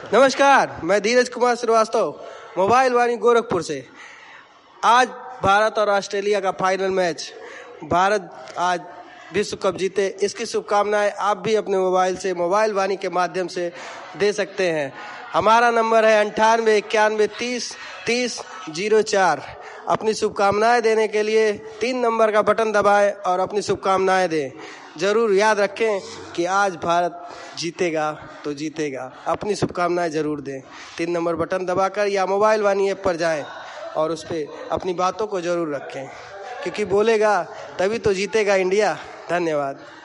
नमस्कार, मैं धीरज कुमार श्रीवास्तव, मोबाइल वाणी गोरखपुर से। आज भारत और ऑस्ट्रेलिया का फाइनल मैच। भारत आज विश्व कप जीते, इसकी शुभकामनाएं आप भी अपने मोबाइल से, मोबाइल वाणी के माध्यम से दे सकते हैं। हमारा नंबर है 9891303004। अपनी शुभकामनाएं देने के लिए 3 नंबर का बटन दबाएं और अपनी शुभकामनाएं दें। जरूर याद रखें कि आज भारत जीतेगा तो जीतेगा। अपनी शुभकामनाएं जरूर दें। 3 नंबर बटन दबाकर या मोबाइल वाणी ऐप पर जाएं और उस पर अपनी बातों को जरूर रखें, क्योंकि बोलेगा तभी तो जीतेगा इंडिया। धन्यवाद।